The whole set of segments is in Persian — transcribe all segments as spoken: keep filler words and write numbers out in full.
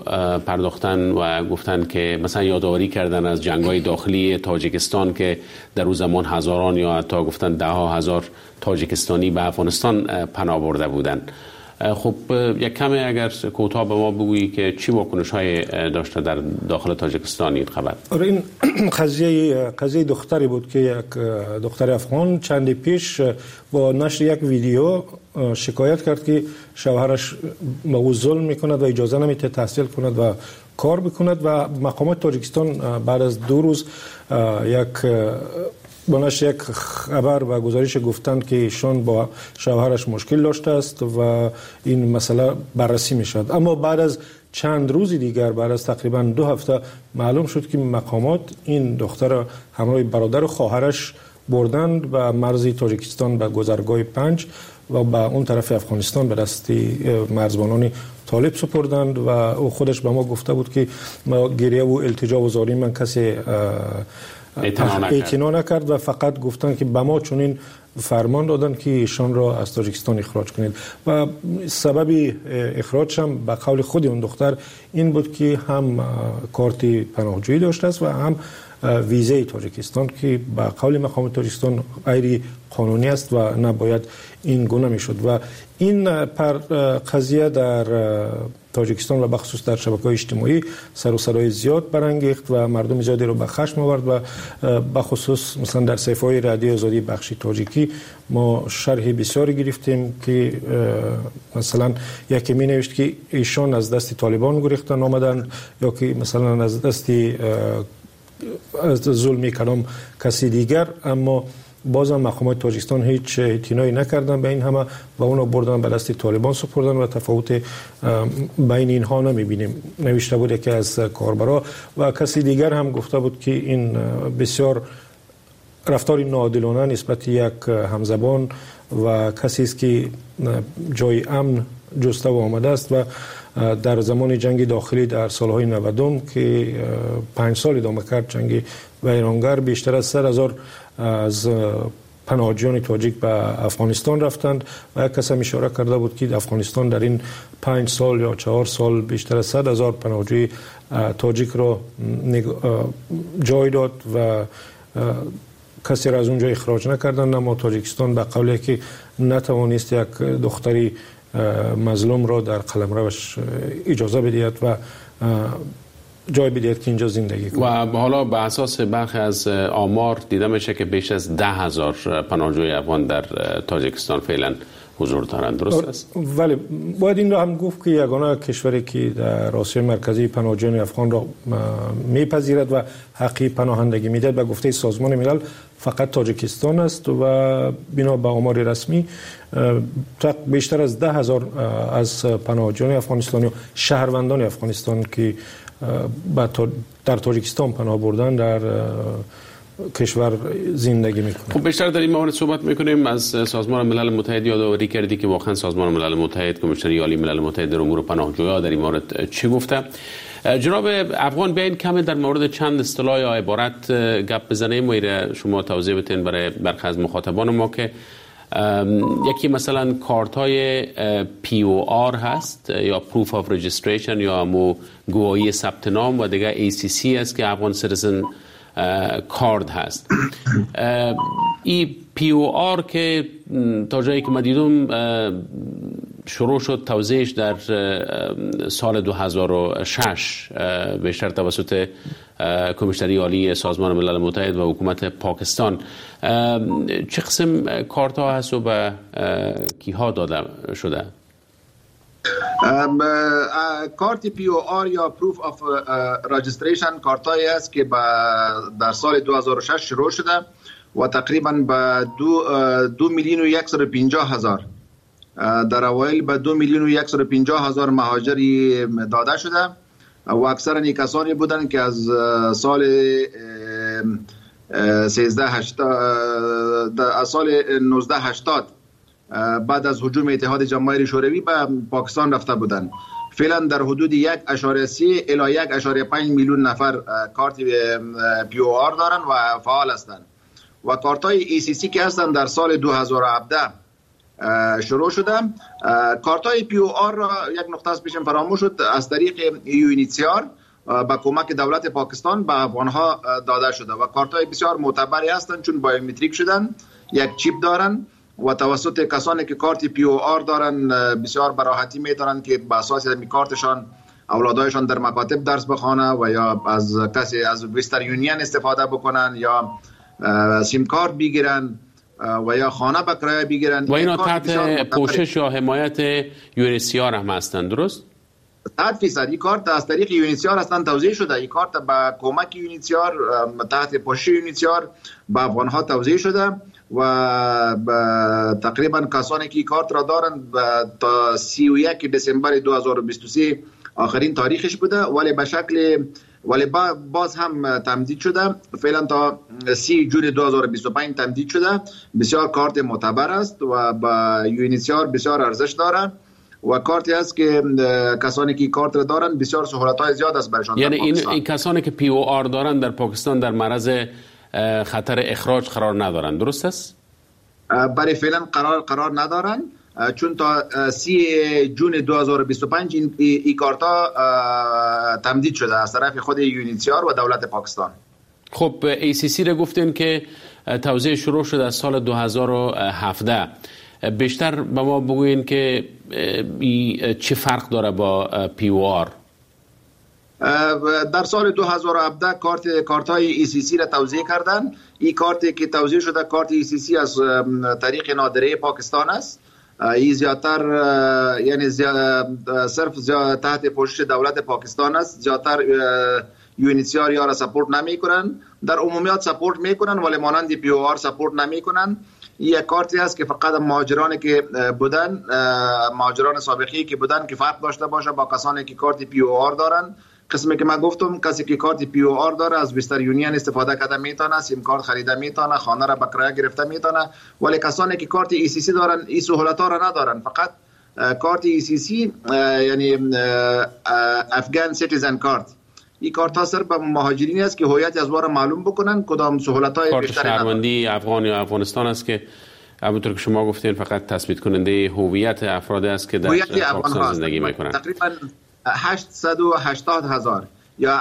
پرداختن و گفتن که مثلا یادآوری کردن از جنگ‌های داخلی تاجیکستان که در اون زمان هزاران یا حتی گفتن ده ها هزار تاجیکستانی به افغانستان پناه برده بودند. خب یک کمی اگر کوتاه به ما بگویی که چی واکنش‌های داشته در داخل تاجیکستان این خبر؟ آره، این قضیه قضیه دختری بود که یک دختر افغان چندی پیش با نشر یک ویدیو شکایت کرد که شوهرش به او ظلم میکند و اجازه نمیده تحصیل کند و کار بکند و مقامات تاجیکستان بعد از دو روز یک بناش یک خبر و گزارش گفتند که ایشان با شوهرش مشکل داشته است و این مسئله بررسی میشد. اما بعد از چند روز دیگر، بعد از تقریبا دو هفته معلوم شد که مقامات این دختر همراه برادر و خواهرش بردند به مرز تاجیکستان به گذرگاه پنج و به اون طرف افغانستان به دست مرزبانان طالب سپردند و او خودش به ما گفته بود که ما گریه و التجا و زاری من کسی اعتنا نکرد و فقط گفتن که به ما چنین فرمان دادن که ایشان را از تاجیکستان اخراج کنید و سبب اخراج هم به قول خود اون دختر این بود که هم کارت پناهجویی داشته است و هم ویزه تاجیکستان که به قول مقام تاجیکستان غیر قانونی است و نباید این گونه میشد و این پر قضیه در تاجیکستان و بخصوص در شبکه‌های اجتماعی سر و صدای زیاد برانگیخت و مردم زیادی رو به خشم آورد و بخصوص مثلا در صفحه‌های رادیو آزادی بخشی تاجیکی ما شرح بسیاری گرفتیم که مثلا یکی می نوشت که ایشان از دست طالبان گریختن آمدن یا که مثلا از دست از ظلم کدام کسی دیگر، اما بازم مقامات تاجیکستان هیچ اعتنایی نکردن به این همه و اونو بردن به دست طالبان سپردن و تفاوت بین اینها نمیبینیم. نوشته بود که از کاربرا و کسی دیگر هم گفته بود که این بسیار رفتار ناعادلانه نسبت یک همزبان و کسی است که جای امن جسته و آمده است و در زمان جنگ داخلی در سالهای نودم که پنج سال ادامه کرد جنگ ویرانگر، بیشتر از صد هزار از پناهجویان تاجیک به افغانستان رفتند و یک کس هم اشاره کرده بود که افغانستان در این پنج سال یا چهار سال بیشتر از صد هزار پناهجوی تاجیک را جای داد و کسی را از اونجا اخراج نکردند. اما تاجیکستان به قولی که نتوانست یک دختری مظلوم را در قلمروش اجازه بدهد و جای بدهد که اینجا زندگی کنه. و حالا به اساس برخی از آمار دیده میشه که بیش از ده هزار پناهجوی افغان در تاجیکستان فعلا حضور دارند، درست است؟ ولی باید این را هم گفت که یگانه کشوری که در آسیای مرکزی پناهجویان افغان را میپذیرد و حقی پناهندگی میدهد به گفته سازمان ملل فقط تاجیکستان است و بنا به آمار رسمی بیشتر از ده هزار از پناهجویان افغانستانی و شهروندان افغانستان که در تاجیکستان پناه بردن در کشور زندگی میکنه. خب بیشتر در این مورد صحبت میکنیم. از سازمان ملل متحد یادآوری کردی که واقعا سازمان ملل متحد، کمیسیون عالی ملل متحد در امور پناهجویان در این مورد چی گفته؟ جناب افغان بیاین کمی در مورد چند اصطلاح یا عبارت گپ بزنیم و شما توضیح بدین برای برخی از مخاطبان ما که یکی مثلا کارت های پی او آر هست یا Proof of Registration یا همو گواهی ثبت نام و دیگه ای سی سی است که افغان سیتیزن کارد هست. ای پی او آر که تا جایی که من دیدم شروع شد توزیعش در سال دو هزار و شش بیشتر توسط کمیسیون عالی سازمان ملل متحد و حکومت پاکستان. چه قسم کارت ها هست و به کیها داده شده؟ کارت پی او آر یا پروف آف رجیستریشن کارت هایی است که در سال دو هزار و شش شروع شده و تقریبا به دو, دو میلیون و یکصد و پنجاه هزار در اوایل به دو میلیون و یکصد و پنجاه هزار مهاجری داده شده و اکثر کسانی بودند که از سال سیزده هشتاد از سال نوزده هشتاد بعد از هجوم اتحاد جماهیر شوروی به پاکستان رفته بودند. فعلا در حدود یک اشاره سی الی یک اشاره پنج میلیون نفر کارت پی او آر دارند و فعال هستند و کارت های ای سی سی که هستند در سال دو هزار و هفده شروع شده. کارتای پی او آر را یک نقطه از پیشم فراموش شد، از طریق یونیتیار با کمک دولت پاکستان به افغانها داده شده و کارتای بسیار معتبری هستند چون بایومتریک شدن، یک چیپ دارن و توسط کسانی که کارت پی او آر دارن بسیار براحتی میتونن که به اساس کارتشان اولادایشان در مکاتب درس بخوانه و یا از کسی از وستر یونین استفاده بکنن یا سیم کارت بگیرن و یا خانه به کرایه بگیرن و اینا تحت پوشش یا حمایت یونیسیار هم هستند، درست؟ صد فیصد این کارت از طریق یونیسیار هستن توزیع شده. این کارت با کمک یونیسیار تحت پوشش یونیسیار به افغانها توزیع شده و تقریبا کسانی که کارت را دارن تا سی و یک دسامبر دو هزار و بیست و سه آخرین تاریخش بوده، ولی به شکل ولی باز هم تمدید شده، فعلا تا سی جون دو هزار و بیست و پنج تمدید شده. بسیار کارت معتبر است و با یونیسیار بسیار ارزش داره و کارتی است که کسانی که کارت را دارن بسیار سهولت‌های زیاد است برشان. یعنی این, این کسانی که پی او آر دارن در پاکستان در معرض خطر اخراج قرار ندارن، درست است؟ برای فعلا قرار قرار ندارن چون تا سی جون دو هزار و بیست و پنج این ای کارتا تمدید شده از طرف خود یونیسیار و دولت پاکستان. خب ای سی سی را گفتین که توزیع شروع شده از سال دو هزار و هفده. بیشتر به ما بگوین که چه فرق داره با پی او آر؟ در سال دو هزار و هفده کارت کارت های ای سی سی را توزیع کردن. این کارت که توزیع شده کارت ای سی سی از طریق نادره پاکستان است. این زیادتر یعنی صرف زیاد تحت پوشش دولت پاکستان است. زیادتر یونیسیار یا را سپورت نمی کنن، در عمومیات سپورت می کنن ولی مانند پی او آر سپورت نمی کنن. یک کارتی است که فقط مهاجرانی که بودن، مهاجران سابقی که بودن که فرق داشته باشه با کسانی که کارت پی او آر دارن. قسمی که من گفتم کسی که کارت پی او آر داره از وستر یونین استفاده کرده میتونه، سیم کارت خریده میتونه، خانه را به کرایه گرفته میتونه، ولی کسانی که کارت ای سی سی دارن این سهولت ها را ندارن. فقط کارت ای سی سی یعنی افغان سیتیزن کارت، این کارت ها صرف به مهاجرین است که هویت از وارا معلوم بکنن کدام سهولت های بیشتری ندارن. شهروندی افغان یا افغانستان است که همونطور که شما گفتین فقط تثبیت کننده هویت افراد است که در پاکستان زندگی میکنن. تقریبا هشتصد و هشتاد هزار یا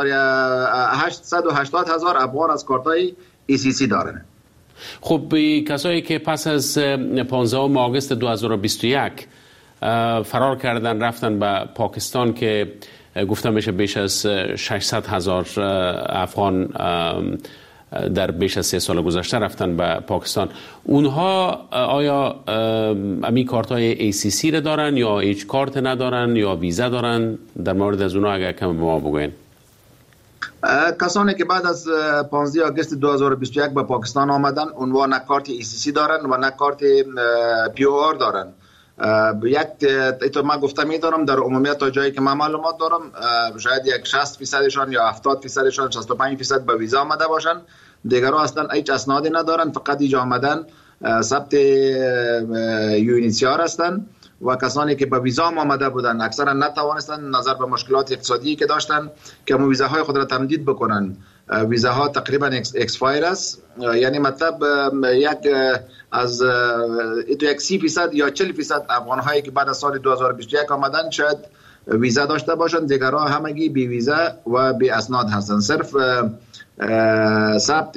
هشتصد و هشتاد هزار افغان از کارتای ای سی سی دارن. خب کسایی که پس از پانزدهم آگوست دو هزار و بیست و یک فرار کردن رفتن به پاکستان که گفتم میشه بیش از ششصد هزار افغان در بیش از سه سال گذشته رفتن به پاکستان، اونها آیا امی کارت های ای سی سی را دارن یا هیچ کارت ندارن یا ویزا دارن؟ در مورد از اونها اگر کم به ما بگوین. کسانی که بعد از پانزدهم آگوست دو هزار و بیست و یک به پاکستان آمدن اونها نه کارت ای سی سی دارن و نه کارت پی او آر دارن. یک ایتو من گفته میدارم در عمومیت تا جایی که من معلومات دارم شاید یک شصت فیصدشان یا هفتاد فیصدشان شصت و پنج فیصد به ویزا آمده باشن، دیگرها اصلا هیچ اسنادی ندارن، فقط اینجا آمدن ثبت یونیسیار هستن و کسانی که به ویزا آمده بودن اکثرا نتوانستن نظر به مشکلات اقتصادی که داشتن که ویزاهای خود را تمدید بکنن. ویزاها تقریبا اکسپایر است، یعنی مطلب یک از یک سی فیصد یا چهل فیصد افغان هایی که بعد از سال دو هزار و بیست و یک آمدن شاید ویزا داشته باشن، دیگرها همگی بی ویزا و بی اسناد هستن، صرف ثبت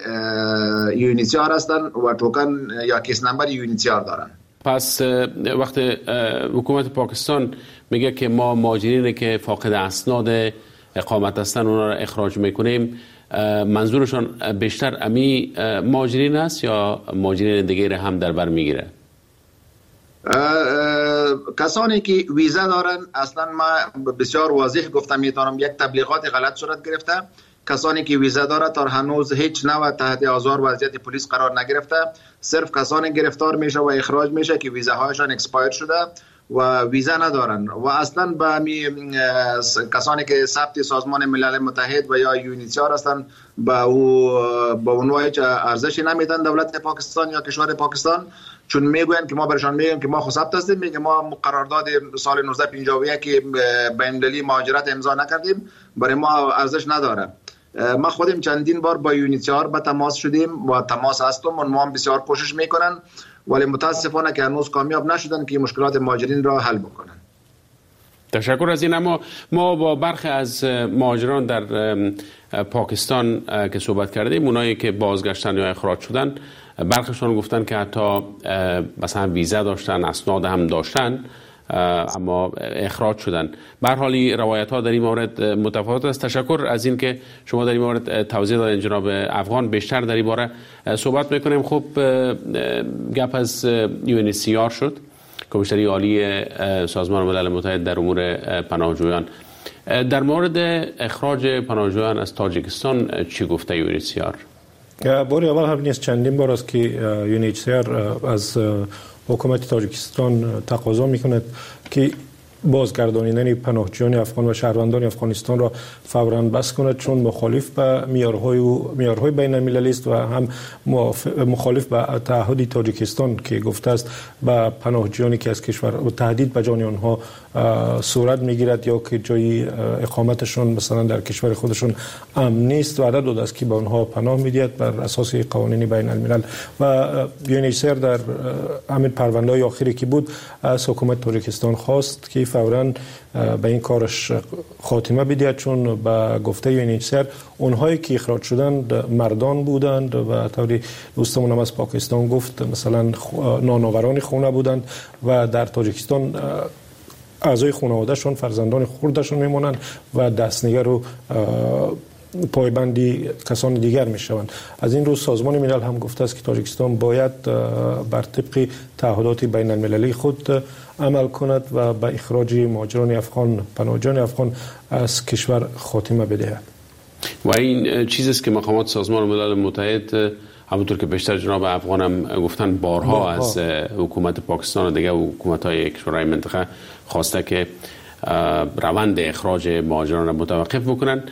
یونیسیار هستن و توکن یا کیس نمبر یونیسیار دارن. پس وقت حکومت پاکستان میگه که ما مهاجرینی که فاقد اسناد اقامت هستن اونا را اخراج میکنیم، منظورشان بیشتر امی مهاجرین است یا مهاجرین دیگه هم در بر میگیره؟ کسانی که ویزا دارن اصلا ما بسیار واضح گفتم میتونم یک تبلیغات غلط صورت گرفته. کسانی که ویزا داره تا هنوز هیچ نوع تحت آزار وضعیت پلیس قرار نگرفته، صرف کسانی گرفتار میشه و اخراج میشه که ویزاهایشان اکسپایر شده و ویزا ندارن و اصلا با کسانی که ثبت سازمان ملل متحد و یا یونیسیار هستن با او با اونها هیچ ارزشی نمیدن دولت پاکستان یا کشور پاکستان، چون میگوین که ما برشان میگیم که ما خود ثبت هستیم، میگه ما قرارداد سال نوزده پنجاه و یک که بین‌المللی مهاجرت امضا نکردیم، برای ما ارزش نداره. ما خودم چندین بار با یونیسیار به تماس شدیم و تماس هستم و ما هم بسیار کوشش میکنن ولی متاسفانه که هنوز کامیاب نشدن که مشکلات مهاجرین را حل بکنن. تشکر از این. اما ما با برخی از مهاجران در پاکستان که صحبت کردیم، اونایی که بازگشتن یا اخراج شدن، برخیشون گفتن که حتی مثلا ویزا داشتن، اسناد هم داشتن، اما اخراج شدن. به هر حال روایت ها در این مورد متفاوت است. تشکر از این که شما در این مورد توضیح دادین جناب افغان. بیشتر در این باره صحبت میکنیم. خب گپ از یو ان اچ سی آر شد، کمیشنری عالی سازمان ملل متحد در امور پناهجویان. در مورد اخراج پناهجویان از تاجیکستان چی گفته یو ان اچ سی آر؟ باری اول هم نیست، چندین بار است که یو ان اچ سی آر از حکومت تاجیکستان تقاضا میکند که بازگردانیدن پناهجویان افغان و شهروندان افغانستان را فوراً بس کند، چون مخالف به معیارهای و معیارهای بین المللی است و هم مخالف به تعهد تاجیکستان که گفته است به پناهجویانی که از کشور و تهدید به جان آنها صورت میگیرد یا که جای اقامتشون مثلا در کشور خودشون امن نیست وعده داده است که به آنها پناه میدهد بر اساس قوانین بین الملل. و یو ان اچ سی آر در همین پرونده‌های آخری که بود از حکومت تاجیکستان خواست که فوراً به این کارش خاتمه بدهد، چون به گفته یو ان اچ سی آر اونهایی که اخراج شدند مردان بودند و طوری دوستمون هم از پاکستان گفت مثلا نانآوران خونه بودند و در تاجیکستان اعضای خانواده‌شون، فرزندان خردشون میمونند و دستنگر و پایبندی کسان دیگر میشوند. از این رو سازمان ملل هم گفته است که تاجیکستان باید بر طبق تعهدات بین المللی خود عمل کند و به اخراج مهاجران افغان، پناهجویان افغان از کشور خاتمه بدهد. و این چیزی است که مقامات سازمان ملل متحد همونطور که بیشتر جناب افغان هم گفتن بارها, بارها. از حکومت پاکستان و دیگر حکومت‌های کشورهای منطقه خواسته که روند اخراج مهاجران را متوقف بکنن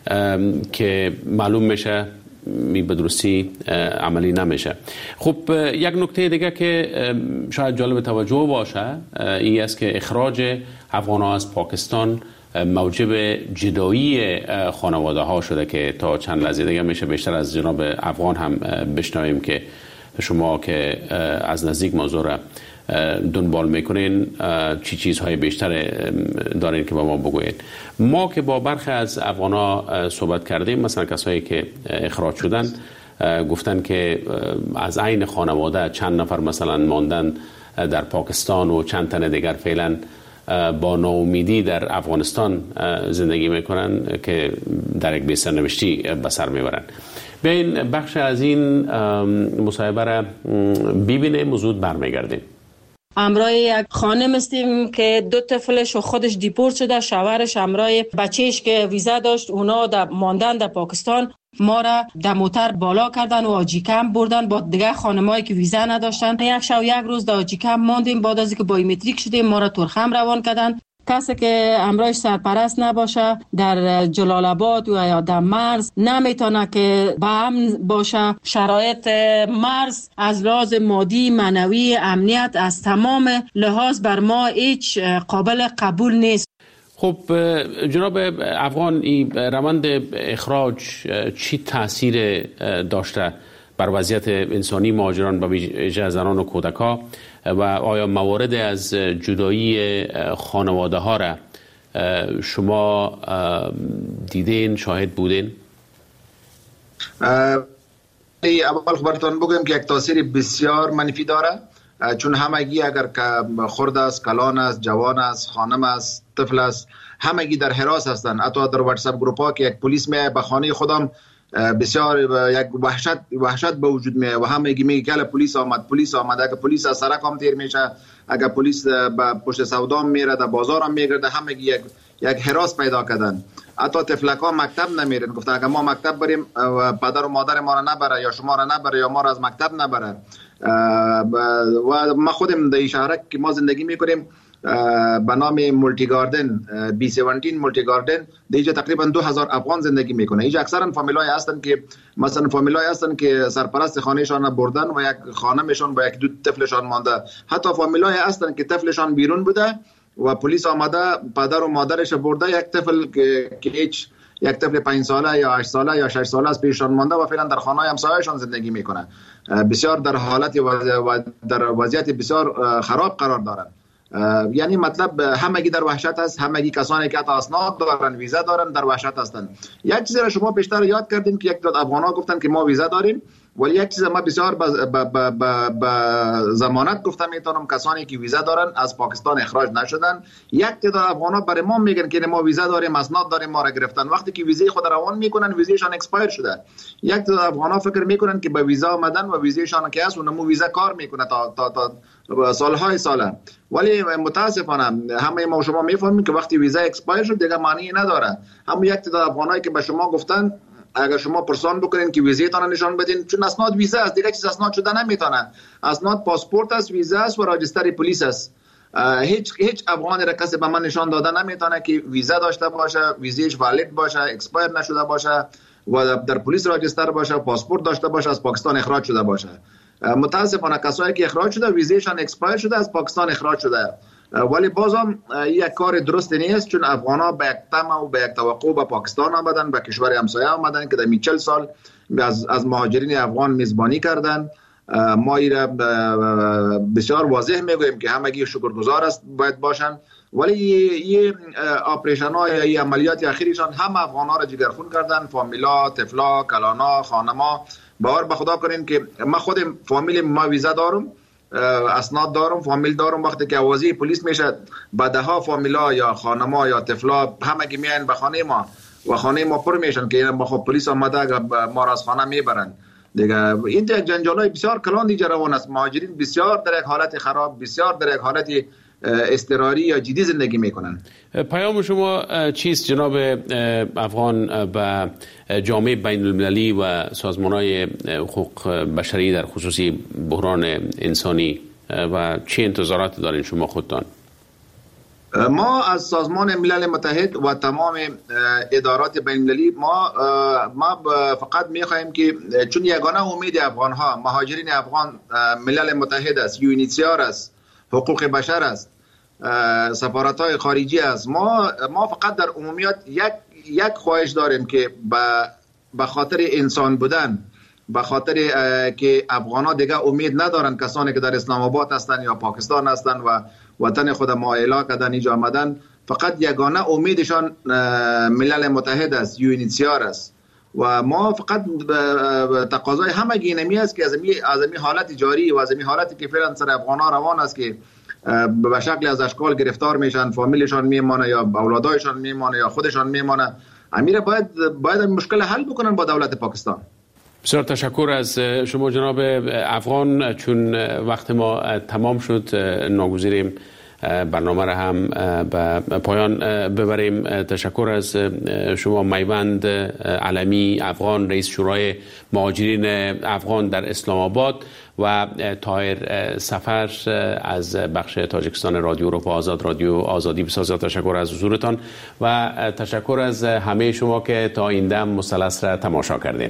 که معلوم میشه می به درستی عملی نمیشه. خب یک نکته دیگه که شاید جالب توجه باشه این است که اخراج افغان‌ها از پاکستان موجب جدایی خانواده ها شده که تا چند لحظه دیگه میشه بیشتر از جناب افغان هم بشنویم که شما که از نزدیک موضوع را دنبال میکنین چی چیزهای بیشتر دارین که با ما بگویید. ما که با برخی از افغان‌ها صحبت کردیم، مثلا کسایی که اخراج شدن گفتن که از عین خانواده چند نفر مثلا ماندن در پاکستان و چند تن دیگر فعلا با ناامیدی در افغانستان زندگی میکنن که در یک بی سرنوشتی به سر میبرن. به این بخش از این مصاحبه را ببینیم و زود برمیگردیم. همراه یک خانم هستیم که دو طفلش و خودش دیپورت شده، شوهرش همراه بچهش که ویزا داشت، اونا در ماندن در پاکستان. ما را در موتر بالا کردن و آجیکم بردن با دیگه خانمایی که ویزا نداشتن. یک شب یک روز در آجیکم ماندیم، بعد از اینکه بایومتریک شدیم ما را ترخم روان کردن. کسی که همراهش سرپرست نباشه در جلال آباد یا در مرز نمیتونه که با امن باشه. شرایط مرز از لحاظ مادی، معنوی، امنیت از تمام لحاظ بر ما هیچ قابل قبول نیست. خب جناب افغان، این روند اخراج چی تاثیر داشته بر وضعیت انسانی مهاجران و ویژه زنان و کودک‌ها و آیا موارد از جدایی خانواده ها را شما دیدین، شاهد بودین؟ اول خبرتان بگم که یک تاثیر بسیار منفی داره، چون همگی اگر که خرد است، کلان است، جوان است، خانم است، طفل است، همگی در حراس هستند. حتی در واتساپ گروپ ها که یک پلیس میاد به خانه خودم بسیار یک وحشت وحشت به وجود میاد و همگی میگه که پلیس آمد، پلیس آمد. اگر پلیس از سرکم تیر میشه، اگر پلیس به پشت سودا میره، در بازار هم میگرده، همگی یک یک حراس پیدا کردن. حتی طفلکا مکتب نمیرن. گفته اگر ما مکتب بریم پدر و مادر ما را نبره یا شما را نبره یا ما را از مکتب نبره. و ما خودم در شهر که ما زندگی میکنیم به نام مولتی گاردن، بی هفده مولتی گاردن، دیجا تقریبا دو هزار افغان زندگی میکنه. اینجا اکثرا فامیلای هستن که مثلا فامیلای هستن که سرپرست خانهشان بردن و یک خانمشون با یک دو طفلشان مانده. حتی فامیلای هستن که طفلشان بیرون بوده و پلیس آمده پدر و مادرش برده، یک طفل که هیچ یک طفل پنج ساله یا هشت ساله یا شش ساله از پیششان مانده و فعلا در خانه همسایه‌شان زندگی میکنه. بسیار در حالت و در وضعیت بسیار خراب قرار دارند. یعنی مطلب همگی در وحشت است، همگی کسانی که اسناد دارن، ویزا دارن در وحشت هستند. یک چیزی را شما بیشتر یاد کردین که یک دو افغان‌ها گفتن که ما ویزا داریم، ولی یک چیز ما بسیار با ضمانت گفتم میتونم کسانی که ویزا دارن از پاکستان اخراج نشدن. یک تعداد افغان‌ها برای ما میگن که ما ویزا داریم، اسناد داریم، ما را گرفتن. وقتی که ویزای خود روان میکنن ویزایشان اکسپایر شده. یک تعداد افغان‌ها فکر میکنن که با ویزا آمدن و ویزایشان که هست اونمو ویزا کار میکنه تا تا تا سالهای ساله. ولی متاسفانه همه ما شما میفهمیم که وقتی ویزا اکسپایر شد دیگه معنی نداره. هم یک تعداد افغانایی که به شما گفتن اگر شما پرسان بکنین که ویزایتان نشان بدین، چون اسناد ویزا است، دیگه چیز اسناد شده نمیتونه. اسناد پاسپورت است، ویزا است و راجستر پلیس است. هیچ هیچ افغانی را کسی به من نشان داده نمیتونه که ویزا داشته باشه، ویزایش والید باشه، اکسپایر نشده باشه و در پلیس راجستر باشه، پاسپورت داشته باشه، از پاکستان اخراج شده باشه. متاسفانه کسایی که اخراج شده ویزایشان اکسپایر شده از پاکستان اخراج شده. ولی بازم یک کار درست نیست، چون افغان‌ها به یک طمع و به یک توقع به پاکستان آمدن، به کشور همسایه آمدن که در چهل سال از از مهاجرین افغان میزبانی کردن. ما ایره بسیار واضح میگوییم که همگی شکرگزار است باید باشن، ولی یه آپریشن ها یا یه عملیات اخیرشان هم افغان ها را جگرخون کردن، فامیلا، طفلا، کلانا، خانما. باور به خدا کنین که ما خود فامیل ما ویزا دارم، اسناد دارم، فامیل دارم. وقتی که آوازی پلیس میشه با ده ها فامیلا یا خانما یا طفلا همگی میان به خانه ما و خانه ما پر میشن که ما خب پلیس آمده ما را از خانه میبرن دیگه. این یک جنجالای بسیار کلان دیگه روان است. مهاجرین بسیار در یک حالت خراب، بسیار در یک حالت اضطراری یا جدی زندگی میکنن. پیام شما چیست جناب افغان به جامعه بین المللی و سازمان‌های حقوق بشری در خصوصی بحران انسانی و چه انتظارات دارین شما خودتان؟ ما از سازمان ملل متحد و تمام ادارات بین المللی ما ما فقط میخواهیم که چون یگانه امید افغان ها مهاجرین افغان ملل متحد است، یو ان اچ سی آر است، حقوق بشر است، سفارت های خارجی است. ما ما فقط در عمومیت یک یک خواهش داریم که به خاطر انسان بودن، به خاطر که افغان ها دیگه امید ندارن، کسانی که در اسلام آباد هستن یا پاکستان هستن و وطن خود ما اعلا کردن اینجا آمدن، فقط یگانه امیدشان ملل متحد است، یو ان اچ سی آر است. و ما فقط تقاضای همگی اینمی است که از این حالت جاری و از این حالتی که فعلا سر افغان ها روان است که به شکل از اشکال گرفتار میشن، فامیلشان میمانه یا اولادایشان میمانه یا خودشان میمانه، امیر باید باید مشکل حل بکنن با دولت پاکستان. بسیار تشکر از شما جناب افغان. چون وقت ما تمام شد ناگزیریم برنامه را هم به پایان ببریم. تشکر از شما میوند علمی افغان، رئیس شورای مهاجرین افغان در اسلام آباد، و طاهر سفر از بخش تاجیکستان رادیو اروپا آزاد، رادیو آزادی. بسیار تشکر از حضورتان و تشکر از همه شما که تا این دم مثلث را تماشا کردین.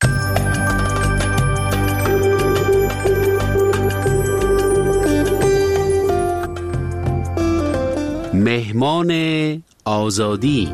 مهمان آزادی.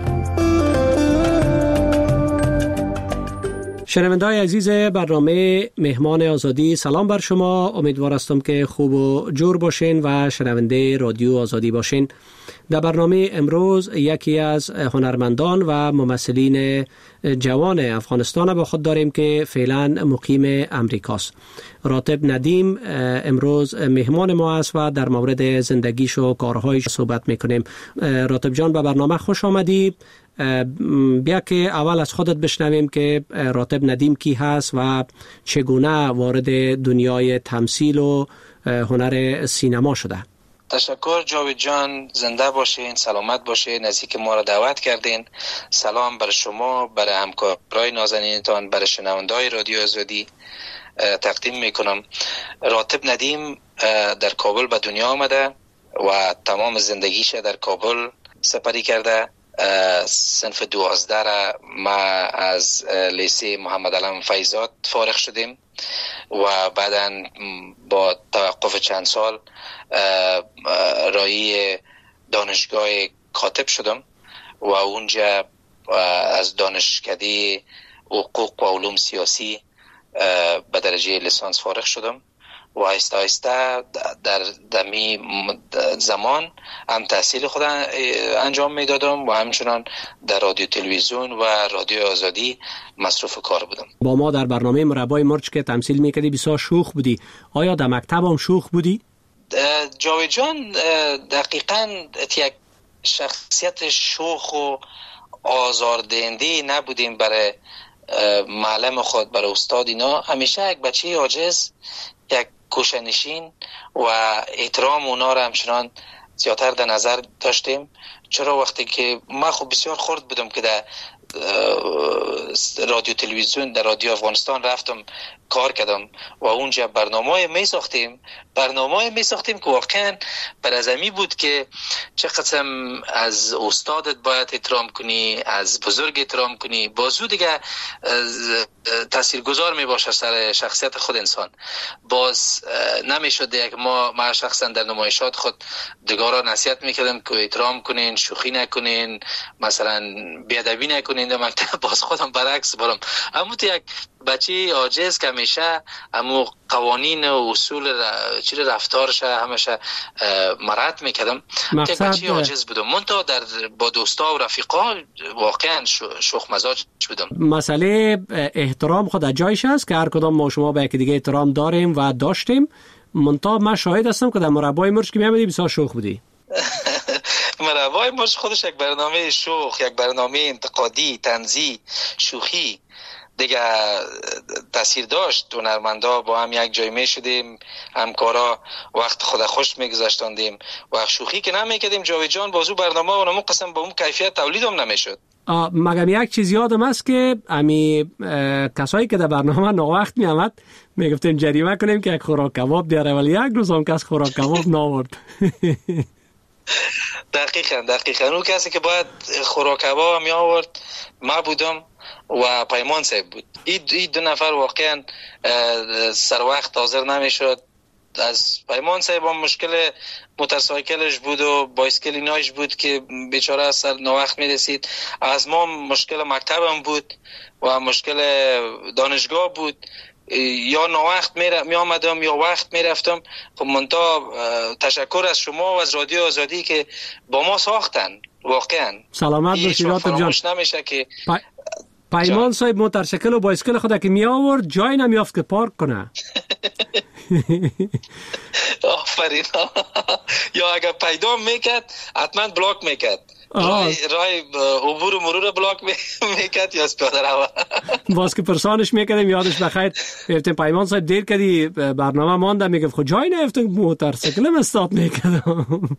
شنونده‌های عزیز برنامه مهمان آزادی، سلام بر شما. امیدوار هستم که خوب و جور باشین و شنونده رادیو آزادی باشین. در برنامه امروز یکی از هنرمندان و ممثلین جوان افغانستان با خود داریم که فعلا مقیم امریکاست. راتب ندیم امروز مهمان ما است و در مورد زندگیش و کارهایش صحبت میکنیم. راتب جان به برنامه خوش آمدی. بیا که اول از خودت بشنویم که راتب ندیم کی هست و چگونه وارد دنیای تمثیل و هنر سینما شده. تشکر جاوید جان، زنده باشین، سلامت باشین، نزدیک ما را دعوت کردین. سلام بر شما، بر همکارای نازنینتان، بر شنونده‌های رادیو آزادی تقدیم میکنم. راتب ندیم در کابل به دنیا آمده و تمام زندگیش در کابل سپری کرده. صنف دوازده را ما از لیسه محمد علم فیضات فارغ شدیم و بعداً با توقف چند سال رایی دانشگاه کاتب شدم و اونجا از دانشکده حقوق و علوم سیاسی به درجه لیسانس فارغ شدم و آهسته آهسته در دمی زمان هم تحصیل خود انجام میدادم و همچنان در رادیو تلویزیون و رادیو آزادی مصروف کار بودم. با ما در برنامه مربای مرچ که تمثیل میکردی بسیار شوخ بودی. آیا در مکتب هم شوخ بودی؟ جاوید جان دقیقاً یک شخصیت شوخ و آزاردهنده نبودیم برای معلم خود، برای استاد. اینا همیشه یک بچه عاجز، یک کوشنشین و احترام اونا را همچنان زیادتر در نظر داشتیم. چرا وقتی که من خب بسیار خرد بودم که در رادیو تلویزیون در رادیو افغانستان رفتم کار کردم و اونجا برنامه می ساختیم برنامه می ساختیم که واقعا بر از امی بود که چه قسم از استادت باید احترام کنی، از بزرگ احترام کنی، بازو دیگه تاثیرگذار می باشه سر شخصیت خود انسان. باز نمی شده که ما ما شخصا در نمایشات خود دیگران را نصیحت میکردم که احترام کنین، شوخی نکنین، مثلا بیادبی نکنین. در مکتب باز خودم برعکس برم، اما تو یک بچه عاجز که همیشه امو قوانین و اصول ر... چیز رفتارش همیشه مرد میکردم. که بچه عاجز بودم. من تا در با دوستا و رفیقا واقعا شوخ مزاج بودم. مسئله احترام خود جایش است که هر کدام ما شما به یکی دیگه احترام داریم و داشتیم. منتها من شاهد هستم که در مربای مرچ که میامدی بسیار شوخ بودی. مربای مرچ خودش یک برنامه شوخ، یک برنامه انتقادی، طنزی، شوخی دیگه تاثیر داشت. هنرمندا با هم یک جای می شدیم، همکارا وقت خود خوش میگذاشتاندیم و شوخی که نمیکردیم. جاوید جان بازو برنامه و نمون قسم با اون کیفیت تولید هم نمیشد. مگم یک چیز یادم است که امی کسایی که در برنامه ناوقت می آمد می گفتیم جریمه کنیم که یک خوراک کباب دیاره، ولی یک روز هم کس خوراک کباب ناورد. دقیقاً دقیقاً اون کسی که باید خوراک کباب می آورد ما بودم و پیمان صاحب بود. این دو نفر واقعا سر وقت حاضر نمیشد. از پیمان صاحب هم مشکل موتورسایکلش بود و بایسکل ایناش بود که بیچاره سر ناوقت میرسید. از ما مشکل مکتبم بود و مشکل دانشگاه بود. یا ناوقت می آمدم یا وقت می رفتم. خب منتها تشکر از شما و از رادیو آزادی که با ما ساختن. واقعا سلامت باشید راتب جان. نمیشه که پا... پیمان صاحب موتورسایکل و بایسکل خود که می آورد جای نمیافت که پارک کنه. آفرین. یا اگر پیدا میکرد حتما بلاک میکرد. رای رای عبور و مرور بلاک میکرد یا پیاده رو. باز که پرسانش میکردیم یادش بخیر گفتیم پیمان صاحب دیر کردی برنامه مانده، میگفت خود جای نیفتم موتورسایکلم استارت میکردم.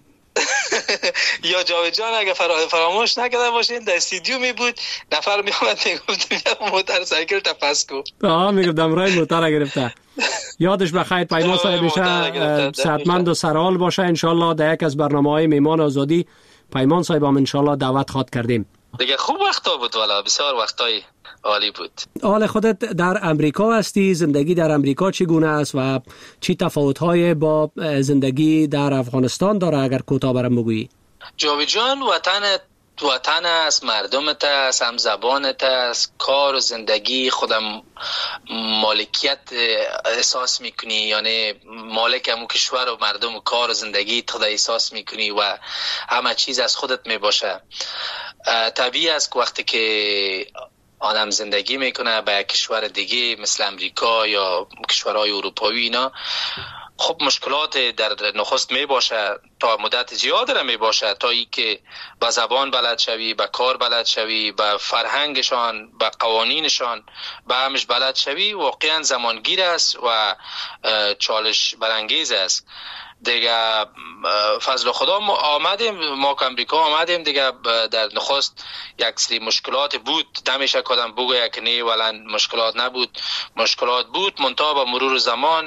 یا جاوید جان اگه فراموش نکرده باشین در استودیو می بود نفر می اومد میگفت موتورسایکل تپس کو. آها میگفتم رای موتور گرفته. یادش بخیر پیمان صاحب میشه صحتمند و سرحال باشه. انشالله در یک از برنامه‌های میهمان آزادی پیمان صاحب هم انشالله دعوت خواد کردیم. دیگه خوب وقتا بود، والا بسیار وقتای عالی بود. حال خودت در امریکا هستی، زندگی در امریکا چگونه است و چی تفاوت‌های با زندگی در افغانستان داره؟ اگر کوتاه برام بگویی. جاوید جان وطنت وطن است، مردمت است، هم زبانت است، کار و زندگی خودم مالکیت احساس میکنی، یعنی مالک همون کشور و مردم و کار و زندگی خود احساس میکنی و همه چیز از خودت میباشه. طبیعی است که وقتی که آدم زندگی میکنه به کشور دیگه مثل امریکا یا کشورهای اروپایی اینا، خب مشکلات در نخست می باشه، تا مدت زیاد را می باشه، تا ای که با زبان بلد شوی، با کار بلد شوی، با فرهنگشان، با قوانینشان با همش بلد شوی، واقعا زمانگیر است و چالش برانگیز است دیگه. فضل خدا ما آمدیم، ما که امریکا آمدیم دیگه، در نخست یک سری مشکلات بود، نمیشه کدام بگوید که نه ولی مشکلات نبود، مشکلات بود، منتها با مرور زمان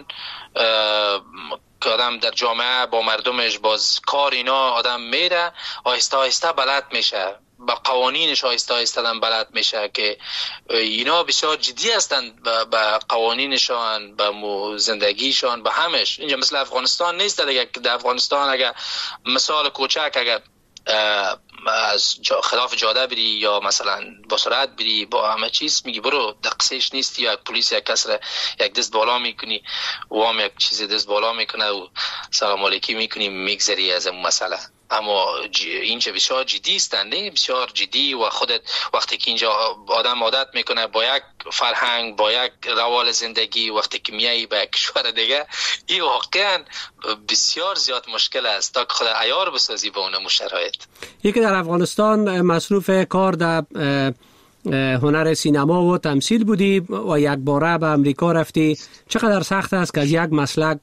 که آدم در جامعه با مردمش باز کار اینا آدم میره، آهسته آهسته بلد میشه، با قوانینش آهسته آهسته آدم بلد میشه که اینا بسیار جدی هستن با قوانینشان، با زندگیشان، با همش. اینجا مثل افغانستان نیست دیگه. در افغانستان اگر مثال کوچک اگر از جا خلاف جاده بری یا مثلا با سرعت بری با همه چیز میگی برو دقیقش نیستی، یا پلیس یک کس را یک دست بالا میکنی و هم یک چیز دست بالا میکنه و سلام علیکی میکنی میگذری از اون مسئله. اما اینجا بسیار جدی استند، بسیار جدی و خودت وقتی که اینجا آدم عادت میکنه با یک فرهنگ با یک روال زندگی، وقتی که میایی به کشور دیگه این واقعا بسیار زیاد مشکل است تا که خود عیار بسازی با اون شرایط. یکی در افغانستان مصروف کار در هنر سینما و تمثیل بودی و یک باره به امریکا رفتی. چقدر سخت است که از یک مسلک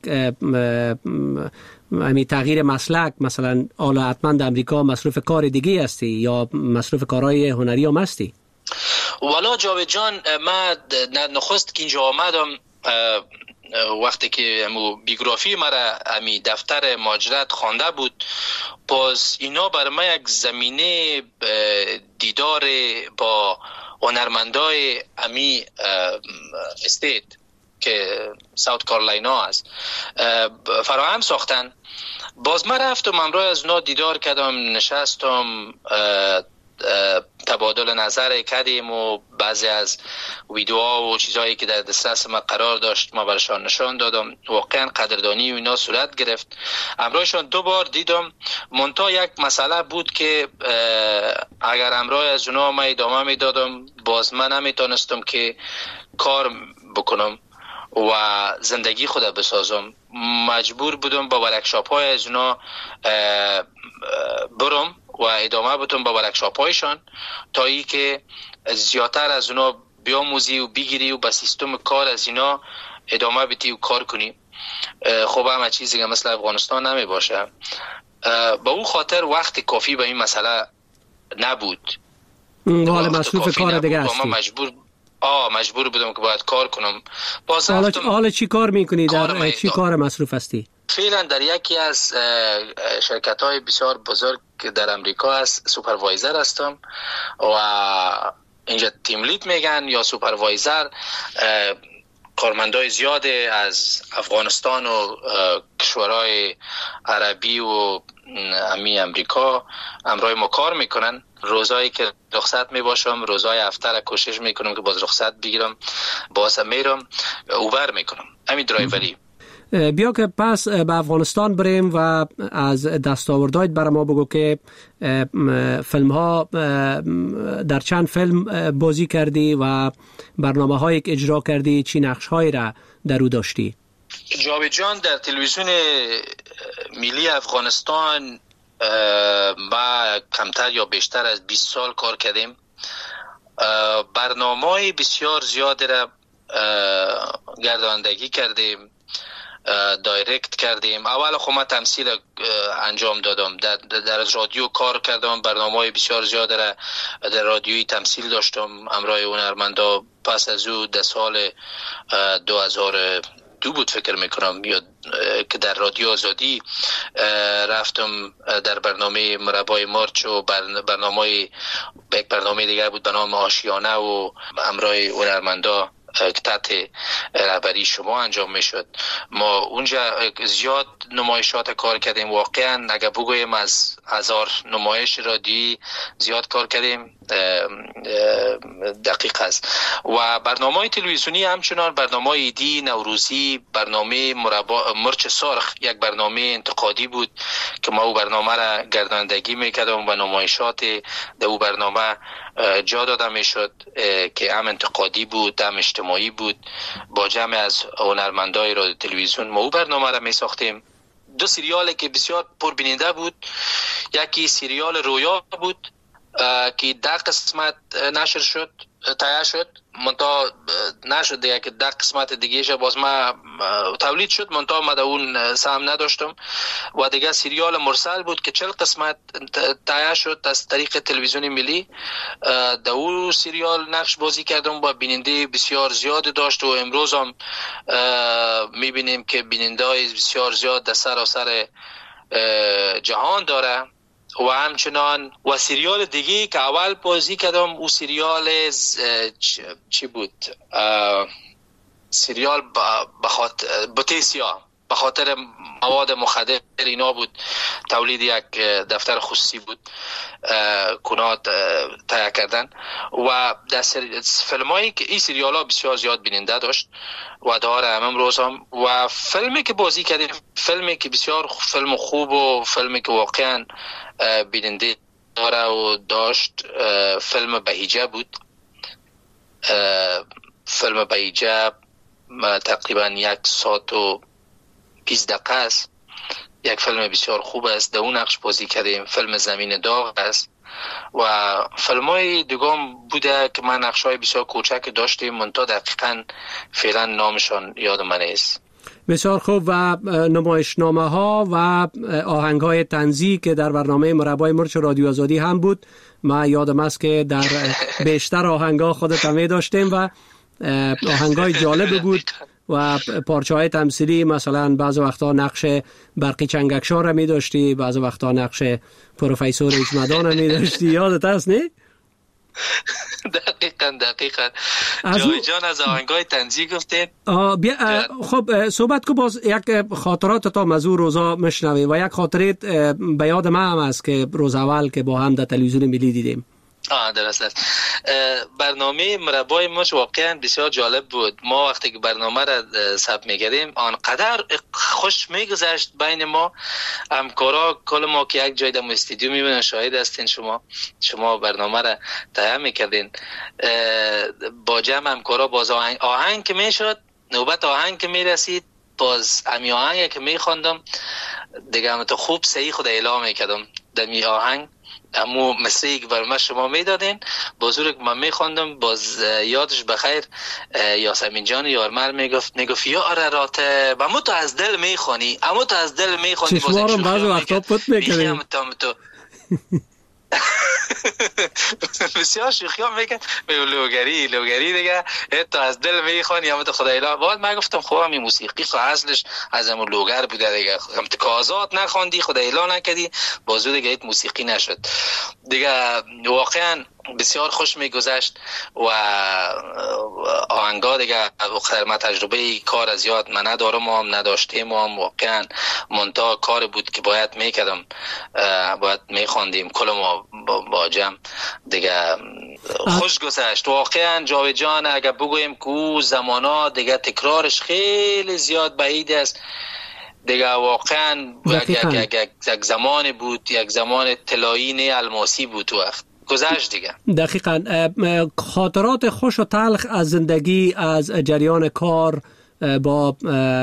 امی تغییر مسلک، مثلا حالا حتما در امریکا مصروف کار دیگه هستی یا مصروف کارهای هنری هم هستی؟ والا جاوید جان، من نخست که اینجا آمدم وقتی که بیوگرافی مرا امی دفتر مهاجرت خوانده بود، باز اینا بر من یک زمینه دیدار با هنرمندای امی استیت که ساوت کارولاینا است فراهم ساختن. باز من رفتم امروز از اونا دیدار کردم، نشستم تبادل نظر کردیم و بعضی از ویدیوها و چیزهایی که در دسترس ما قرار داشت ما برشان نشان دادم. واقعا قدردانی و اینا صورت گرفت. امروزشان دو بار دیدم، منتها یک مسئله بود که اگر امروز از اونا ما ادامه میدادم باز من نمیتونستم که کار بکنم و زندگی خود بسازم. مجبور بودم با ورکشاپ های از اونا برم و ادامه بدم با ورکشاپ هایشان تا ای که زیادتر از اونا بیاموزی و بگیری و با سیستم کار از اینا ادامه بدی و کار کنی. خب همه چیزی که مثل افغانستان نمی باشه. با اون خاطر وقت کافی به این مسئله نبود. حالا مصروف کار دیگه هستی. مجبور آه مجبور بودم که باید کار کنم. باز حالا حالا چی کار میکنی؟ در چی کار مصروف هستی؟ فعلا در یکی از شرکت های بسیار بزرگ که در امریکا است سوپروایزر هستم و اینجا تیم لید میگن یا سوپروایزر. کارمندای زیاد از افغانستان و کشورهای عربی و امی امریکا امرای ما کار میکنن. روزایی که رخصت میباشم، روزای هفته را کوشش میکنم که باز رخصت بگیرم، باز میرم اوبر میکنم، همین درایوری. بیا که پس به افغانستان بریم و از دستاوردهایت برای ما بگو که فیلم ها در چند فیلم بازی کردی و برنامه هایی که اجرا کردی، چی نقش هایی را در او داشتی؟ جاوید جان، در تلویزیون ملی افغانستان ما کمتر یا بیشتر از بیست سال کار کردیم. برنامه بسیار زیاد را گرداندگی کردیم، دایرکت کردیم. اول خب من تمثیل انجام دادم، در, در رادیو کار کردم، برنامه بسیار زیاد را در رادیویی تمثیل داشتم امرای هنرمندا. پس از او در سال دو هزار دو بود فکر میکنم یا که در رادیو آزادی رفتم در برنامه مربای مارچ و برنامه یک برنامه دیگر بود به نام آشیانه و امرای هنرمندا که تحت رهبری شما انجام میشد. ما اونجا زیاد نمایشات کار کردیم. واقعا اگر بگویم از هزار نمایش رادیویی زیاد کار کردیم، دقیق است. و برنامه تلویزیونی همچنان برنامه ایدی، نوروزی، برنامه مربا مرچ سرخ یک برنامه انتقادی بود که ما او برنامه را گرداندگی میکردم و نمایشات در او برنامه جا داده میشد که هم انتقادی بود هم اجتماعی بود. با جمع از هنرمندای رادیو تلویزیون ما او برنامه را می ساختیم. دو سریالی که بسیار پربیننده بود، یکی سریال رویا بود که ده قسمت نشر شد، تایید شد، منتها نشد دیگه که ده قسمت دیگه شه باز ما تولید شد، منتها ما اون سهم نداشتم. و دیگه سریال مرسل بود که چهل قسمت تایید شد از طریق تلویزیون ملی. در اون سریال نقش بازی کردم و بیننده بسیار زیاد داشت و امروز هم میبینیم که بیننده های بسیار زیاد در سراسر جهان داره. و همچنان و سریال دیگه که اول بازی کردم او سریال چی بود؟ سریال بخاطر بوتیسیا به خاطر مواد مخدر اینا بود، تولید یک دفتر خصوصی بود کنات تهیه کردن و در فیلم هایی که این سریال ها بسیار زیاد بیننده داشت و داره همم روز هم. و فیلمی که بازی کردیم فیلمی که بسیار فیلم خوب و فیلمی که واقعا بیننده داره و داشت فیلم بهیجه بود. فیلم بهیجه تقریبا یک ساعت و بیست دقیقه است. یک فیلم بسیار خوب است، در اون نقش بازی کردیم. فیلم زمین داغ است و فیلم های دیگام بوده که من نقش های بسیار کوچک داشتیم منتها دقیقا فعلا نامشان یاد من است. بسیار خوب. و نمایشنامه ها و آهنگ های طنزی که در برنامه مربای مرچ رادیو آزادی هم بود، من یادم است که در بیشتر آهنگ ها خودت هم داشتیم و آهنگ های جالب بود و پارچه های تمثیلی، مثلا بعض وقتا نقش برقی چنگکشان را می داشتی، بعض وقتا نقش پروفیسور اجمدان را می داشتی. یادت هست نه؟ دقیقاً دقیقاً جای جان از آهنگای طنزی گفتید. خب صحبت کو باز یک خاطرات تا مزور روزا مشنویم و یک خاطرت به یاد من هم است که روز اول که با هم در تلویزیون ملی دیدیم. آه درست است. برنامه مربای مرچ واقعا بسیار جالب بود. ما وقتی که برنامه را ثبت می‌کردیم آنقدر خوش می‌گذشت بین ما همکارا، کل ما که یک جای در استودیو می‌بینن، شاهد هستین شما شما برنامه را تهیه می‌کردین با جمع همکارا. باز آهنگ آهنگ که میشد، نوبت آهنگ که میرسید، باز امی آهنگ که می‌خواندم دیگه هم تو خوب صحیح خود اعلام می‌کردم در می آهنگ امو مصری که برای شما میدادین بازور که من میخواندم. باز یادش بخیر یاسمین جان یارمر میگفت میگفت یا ارارات امو تو از دل میخوانی، امو تو از دل میخوانی. چشمارم بعض وقتا پت میکنیم بسیار شوخی ها میکن لوگری لوگری دیگه تو از دل میخوانی اما تو خدای لا. بعد من گفتم خب همین موسیقی خب اصلش از همون لوگر بوده دیگه، هم تکازات نخوندی خدای لا نکردی بازو دیگه ایت موسیقی نشد دیگه. واقعا بسیار خوش میگذشت و آهنگا دیگه ما تجربه کار از یاد من ندارم و هم نداشتیم و هم واقعا منتها کار بود که باید میکردم، باید میخواندیم کل ما با جمع دیگه. خوش گذشت واقعا. جاوید جان اگر بگویم که او زمانا دیگه تکرارش خیلی زیاد بعید است دیگه، واقعا یک زمان بود، یک زمان طلایی نه الماسی بود وقت گذشت دیگه. دقیقاً. خاطرات خوش و تلخ از زندگی، از جریان کار با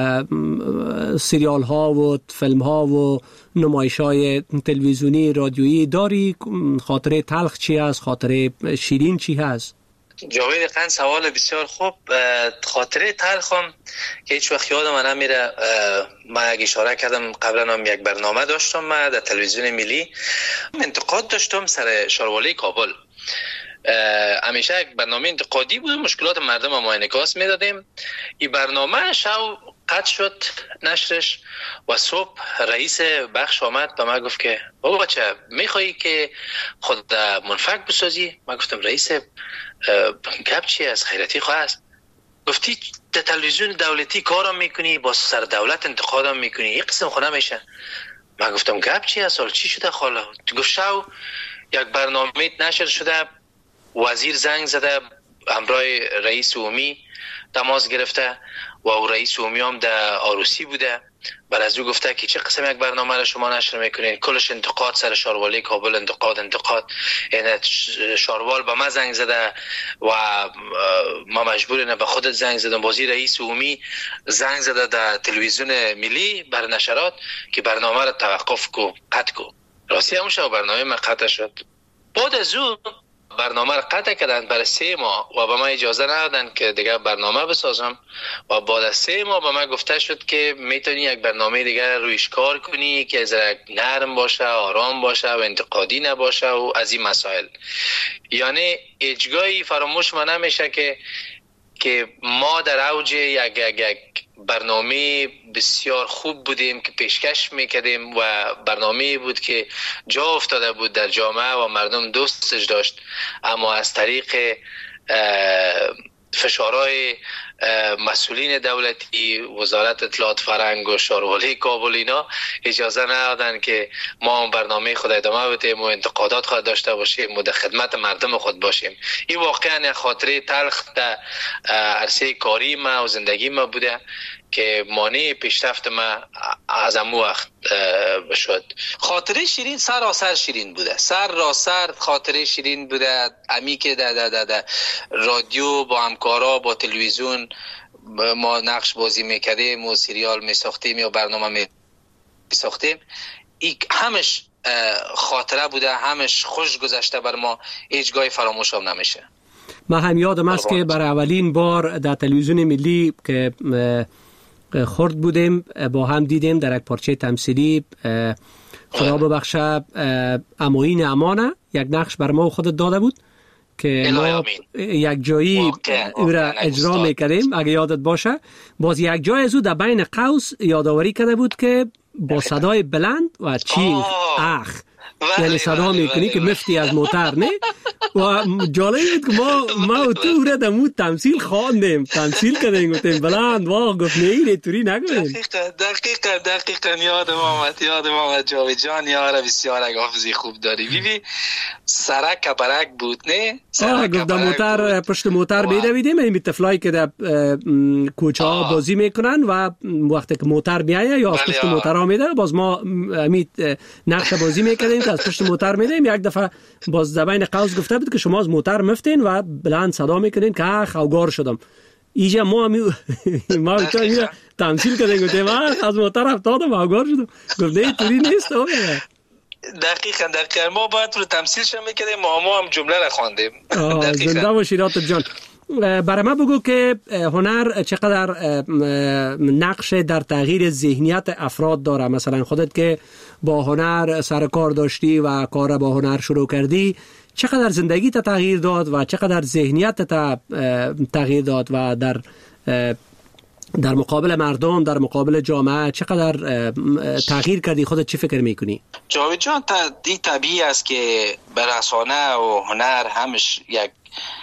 سریال ها و فیلم ها و نمایش های تلویزیونی رادیویی داری؟ خاطره تلخ چی هست؟ خاطره شیرین چی هست؟ جاوید خان سوال بسیار خوب. خاطره تلخم که هیچ وقت یادم نمیره، من یک اشاره کردم قبلا هم یک برنامه داشتم من در تلویزیون ملی، انتقاد داشتم سر شاروالی کابل. همیشه یک برنامه انتقادی بود، مشکلات مردم ما انعکاس میدادیم. این برنامه شو قطع شد نشرش و صبح رئیس بخش آمد به من گفت که بابا بچه میخوایی که خود منفک بسازی؟ من گفتم رئیس گپ چی از خیرتی خواه است؟ گفتی در تلویزیون دولتی کارم میکنی، با سر دولت انتقادم میکنی، یک قسم خونه میشه. من گفتم گپ چی است؟ چی شده خاله؟ گفت شو یک برنامه نشر شده، وزیر زنگ زده همراه رئیس عمومی تماس گرفته و او رئیس عمومی هم در آروسی بوده. بعد از او گفته که چه قسم یک برنامه را شما نشر میکنین؟ کلش انتقاد سر شاروالی کابل، انتقاد انتقاد. یعنی شاروال به ما زنگ زده و ما مجبوریم به خودت زنگ زدم. بازی رئیس عمومی زنگ زده در تلویزیون ملی بر نشرات که برنامه را توقف کو، قطع کو. راستی همون شو برنامه من قطع شد. بعد از او برنامه را قطع کردن برای سه ماه و به من اجازه ندادن که دیگه برنامه بسازم و بعد از سه ماه به من گفته شد که میتونی یک برنامه دیگه رویش کار کنی که زرا نرم باشه، آرام باشه و انتقادی نباشه و از این مسائل. یعنی اجگاهی فراموش من نمیشه که که ما در اوج یک یک یک برنامه بسیار خوب بودیم که پیشکش میکردیم و برنامه بود که جا افتاده بود در جامعه و مردم دوستش داشت، اما از طریق فشارهای مسئولین دولتی، وزارت اطلاعات فرهنگ و شاروالی کابل اینا اجازه ندادن که ما برنامه خود ادامه بدیم و انتقادات خود داشته باشیم و در خدمت مردم خود باشیم. این واقعا خاطره تلخ در عرصه کاری ما و زندگی ما بوده که مانع پیشرفت ما از امو وقت شد. خاطره شیرین سراسر شیرین بوده، سر را سر خاطره شیرین بوده. امی که در ده ده ده رادیو با همکارا با تلویزیون ما نقش بازی میکردیم و سریال میساختیم یا برنامه میساختیم، این همش خاطره بوده، همش خوش گذشته بر ما، هیچ گاهی فراموش هم نمیشه. ما هم یادم است که برای اولین بار در تلویزیون ملی که خورد بودیم با هم دیدیم در یک پارچه تمثیلی، خدا ببخشه اموین امانه یک نقش بر ما خودت داده بود که ما یک جایی او را اجرا میکردیم اگه یادت باشه. باز یک جای از او در بین قوس یادآوری کرده بود که با صدای بلند و چینگ اخ یعنی صدا میکنی که مفتی از موتر نه. و جالب بود که ما ما و تو را دمو تمثیل خواندیم، تمثیل کردیم، گفتیم بلند واقع گفت نه توری نگویم. دقیقا دقیقا دقیقا یادم آمد یادم آمد جاوید جان یاره بسیار حافظی خوب داری. بیبی سرک کبرک بود نه؟ آه گفت در موتر پشت موتر بیده بیدیم این طفلایی که در کوچه ها بازی میکنن و وقتی که موتر میایه یا از پشت موتر ها میده باز ما امید نقش بازی میکردیم که از پشت موتر میدیم. یک دفعه باز در بین قوس گفته بود که شما از موتر مفتین و بلند صدا میکنین که اخ اوگار شدم. اینجا ما هم ما هم تمثیل کردیم گفتیم از موتر افتادم اوگار شدم. گفت نه توری نیست. دقیقاً دقیقاً ما باید رو تمثیل شما میکردیم ما ما هم جمله را خواندیم. زنده و شیرات جان. برای ما بگو که هنر چقدر نقش در تغییر ذهنیت افراد داره. مثلا خودت که با هنر سر کار داشتی و کار با هنر شروع کردی، چقدر زندگی تا تغییر داد و چقدر ذهنیت تا تغییر داد و در در مقابل مردم، در مقابل جامعه چقدر تغییر کردی؟ خودت چی فکر میکنی؟ جاوید جان این طبیعی است که رسانه و هنر همش یک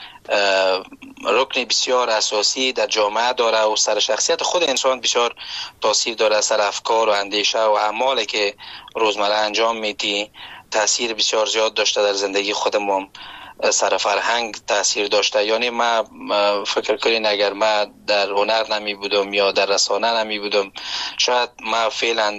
رکن بسیار اساسی در جامعه داره و سر شخصیت خود انسان بسیار تاثیر داره، سر افکار و اندیشه و اعمالی که روزمره انجام میدی تاثیر بسیار زیاد داشته در زندگی خودمون، سر فرهنگ تاثیر داشته. یعنی ما فکر کنین اگر ما در هنر نمی بودم یا در رسانه نمی بودم شاید ما فعلا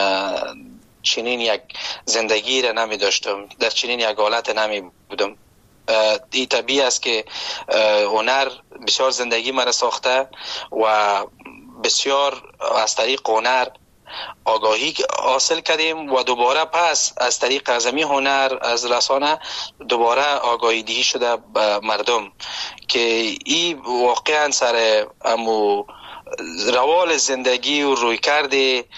چنین یک زندگی را نمی داشتم، در چنین یک حالت نمی بودم. این طبیعی است که هنر بسیار زندگی مرا ساخته و بسیار از طریق هنر آگاهی حاصل کردیم و دوباره پس از طریق ازمی هنر از رسانه دوباره آگاهی دهی شده به مردم که این واقعا سر امو روال زندگی و رویکرد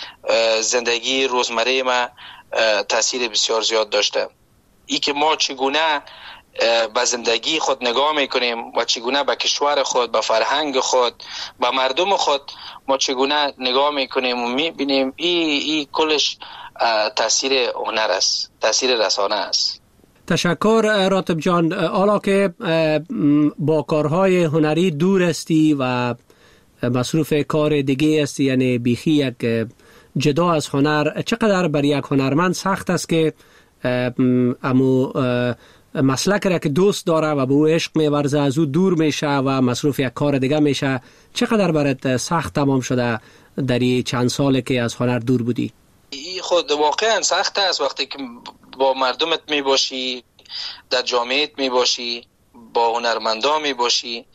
زندگی روزمره ما تاثیر بسیار زیاد داشته. ای که ما چگونه به زندگی خود نگاه میکنیم و چگونه به کشور خود، به فرهنگ خود، به مردم خود ما چگونه نگاه میکنیم و میبینیم این ای کلش تاثیر هنر است، تاثیر رسانه است. تشکر راتب جان. حالا که با کارهای هنری دور استی و مصروف کار دیگه استی، یعنی بیخی یک جدا از هنر، چقدر برای یک هنرمند سخت است که امو مسلک را که دوست داره و به او عشق می‌ورزه از او دور میشه و مصروف یک کار دیگه میشه، چقدر برات سخت تمام شده در این چند ساله که از هنر دور بودی؟ خود واقعا سخت است وقتی که با مردمت میباشی، در جامعهت میباشی، با هنرمندان میباشی،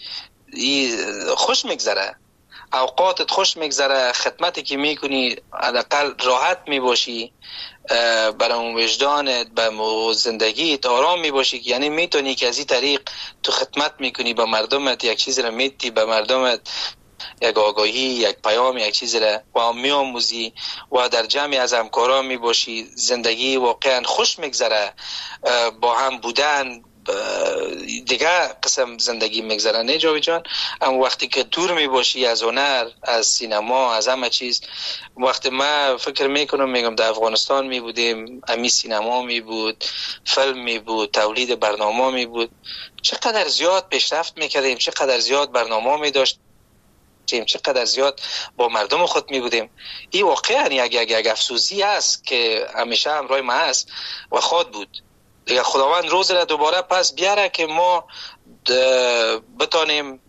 خوش میگذره، اوقاتت خوش میگذره، خدمتی که میکنی حداقل راحت میباشی، برای وجدانت به زندگیت آرام میباشی، یعنی میتونی که از این طریق تو خدمت میکنی به مردمت، یک چیز را میدی به مردمت، یک آگاهی، یک پیام، یک چیز را و میآموزی و در جمعی از همکاران میباشی، زندگی واقعا خوش میگذره، با هم بودن دیگه قسم زندگی میگذرن. نه جاوید جان، اما وقتی که دور می باشی از هنر، از سینما، از همه چیز، وقتی ما فکر میکنم میگم در افغانستان می بودیم، امی سینما می بود، فیلم می بود، تولید برنامه می بود، چقدر زیاد پیشرفت میکردیم، چقدر زیاد برنامه می داشت، چقدر زیاد با مردم خود می بودیم. این واقعا یک یک یک افسوسی است که همیشه همراه ما است و خود بود. دیگه خداوند روز را دوباره پس بیاره که ما بتانیم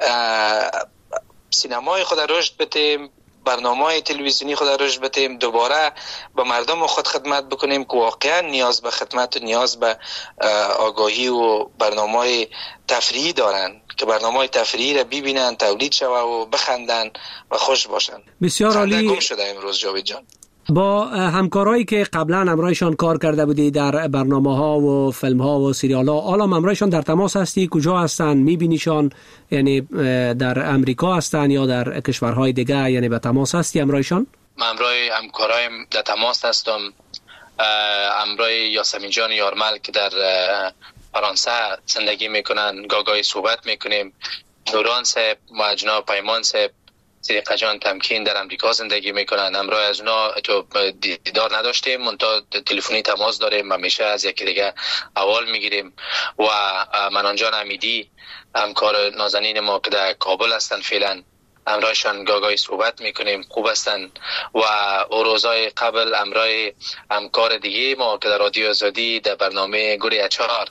سینمای خود رشد بدیم، برنامه‌های تلویزیونی خود رشد بدیم، دوباره به مردم خود خدمت بکنیم که واقعا نیاز به خدمت و نیاز به آگاهی و برنامه‌های تفریحی دارن، که برنامه‌های تفریحی را ببینن، تولید شوه و بخندن و خوش باشن. بسیار عالی. گم شده امروز جاوید جان. با همکارایی که قبلا همراهشان کار کرده بودی در برنامه‌ها و فیلم‌ها و سریال‌ها، حالا همراهشان در تماس هستی؟ کجا هستن؟ می‌بینیشان؟ یعنی در امریکا هستن یا در کشورهای دیگه؟ یعنی به تماس هستی همراهشان؟ من همراه همکارایم در تماس هستم. همراه یاسمین جان یارمل که در فرانسه زندگی میکنن گاگای صحبت میکنیم. نوران صاحب و جناب پیمان صاحب صدیقه جان تمکین در امریکا زندگی میکنن. همراه از اونا تو دیدار نداشتیم، منتها تلفنی تماس داریم، همیشه از یکی دیگه احوال میگیریم. و منان جان امیدی همکار نازنین ما که در کابل هستن فعلا، همراهشان گاگای صحبت میکنیم، خوب هستن. و او روزای قبل همراه همکار دیگه ما که در رادیو آزادی در برنامه گوری اچار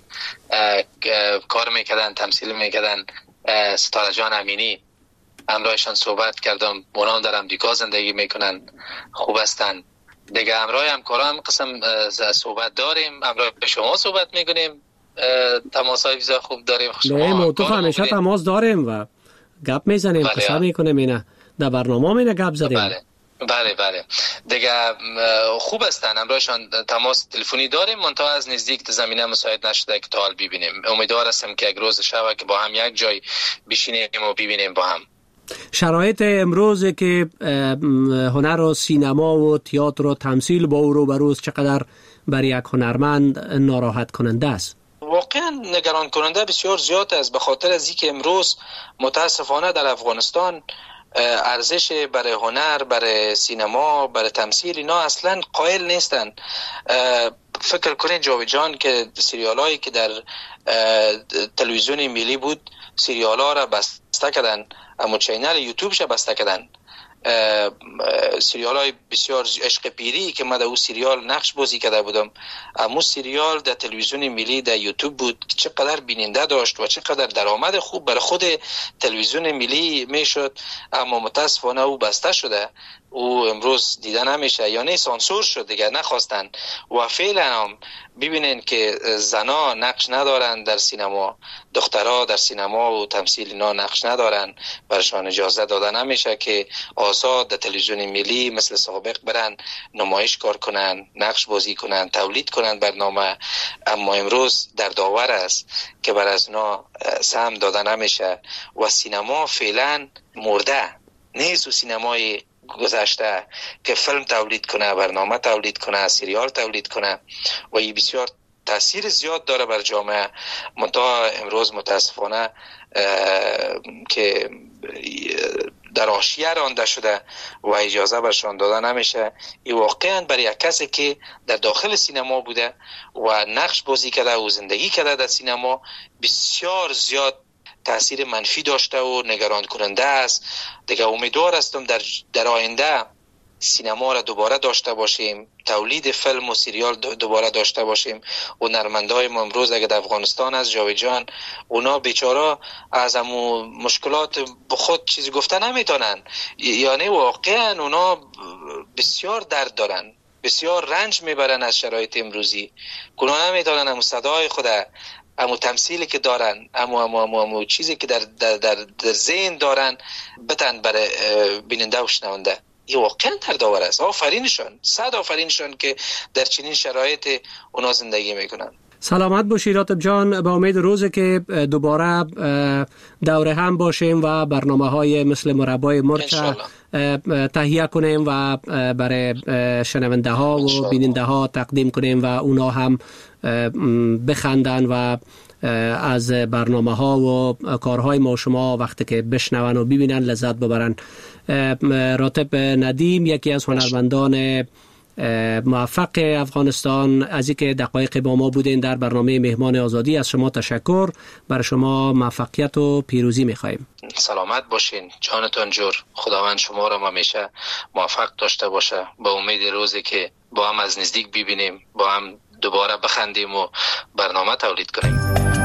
کار میکردن، تمثیل میکردن، ستاره جان امینی، همراهشان صحبت کردم. اونا در امریکا زندگی میکنن، خوب هستن. دیگه همراه همکارا هم قسم صحبت داریم، همراه شما صحبت میکنیم، تماسای ویزا خوب داریم. نه موتوف همیشه تماس داریم و گپ میزنیم، قصه میکنیم. اینه در برنامه اینه گپ زدیم. بله بله بله دیگه خوب هستن، همراهشان تماس تلفنی داریم، منتها از نزدیک زمینه مساعد نشده که تا حال ببینیم. امیدوار هستم که یک روز شبه که با هم یک جای بشینیم و ببینیم با هم. شرایط امروز که هنر و سینما و تئاتر و تمثیل با او رو بروز چقدر برای یک هنرمند ناراحت کننده است؟ واقعا نگران کننده بسیار زیاد است، به خاطر از اینکه امروز متاسفانه در افغانستان ارزش برای هنر، برای سینما، برای تمثیل اینا اصلا قائل نیستن. فکر کنید جاوید جان که سریالایی که در تلویزیون ملی بود، سریالا را بسته کردن، اما چینل یوتیوب ش بسته کردن. سریال های بسیار عشق پیری که من در اون سریال نقش بازی کرده بودم، اما سریال در تلویزیون ملی در یوتیوب بود که چقدر بیننده داشت و چقدر درآمد خوب برای خود تلویزیون ملی میشد، اما متاسفانه او بسته شده، او امروز دیده نمیشه، یعنی سانسور شد دیگه، نخواستن. و فعلا هم ببینین که زنا نقش ندارن در سینما، دخترها در سینما و تمثیل اینا نقش ندارن، برشان اجازه داده نمیشه که آزاد در تلویزیون ملی مثل سابق برن نمایش کار کنن، نقش بازی کنن، تولید کنن برنامه. اما امروز در داور است که بر از اونا سهم داده نمیشه و سینما فعلا مرده نیست. و سینمای گذشته که فیلم تولید کنه، برنامه تولید کنه، سریال تولید کنه و این بسیار تاثیر زیاد داره بر جامعه. منتها امروز متاسفانه که در حاشیه رانده شده و اجازه برشان داده نمیشه. این واقعا برای یک کسی که در داخل سینما بوده و نقش بازی کرده و زندگی کرده در سینما بسیار زیاد تاثیر منفی داشته و نگران کننده است. دیگه امیدوار هستم در در آینده سینما را دوباره داشته باشیم، تولید فیلم و سریال دوباره داشته باشیم. و هنرمندای ما امروز اگه در افغانستان از جاوید جان، اونا بیچاره از همون مشکلات به خود چیزی گفته نمیتونن، یعنی واقعا اونا بسیار درد دارن، بسیار رنج میبرن از شرایط امروزی. اونا نمیتونن همون صدای خود، امو تمثیلی که دارن، امو امو امو, امو چیزی که در در در, در ذهن دارن بتن برای بیننده و شنونده. این واقعا دردآور است. آفرینشان، صد آفرینشان که در چنین شرایط اونا زندگی میکنن. سلامت باشی راتب جان، با امید روزی که دوباره دوره هم باشیم و برنامه های مثل مربای مرچ تهیه کنیم و برای شنونده ها و بیننده ها تقدیم کنیم و اونا هم بخندن و از برنامه ها و کارهای ما شما وقتی که بشنون و ببینن لذت ببرن. راتب ندیم یکی از هنرمندان موفق افغانستان، از اینکه دقایق با ما بودین در برنامه مهمان آزادی، از شما تشکر. برای شما موفقیت و پیروزی می‌خوایم. سلامت باشین، جانتان جور. خداوند شما را همیشه موفق داشته باشه. با امید روزی که با هم از نزدیک ببینیم، با هم دوباره بخندیم و برنامه تولید کنیم.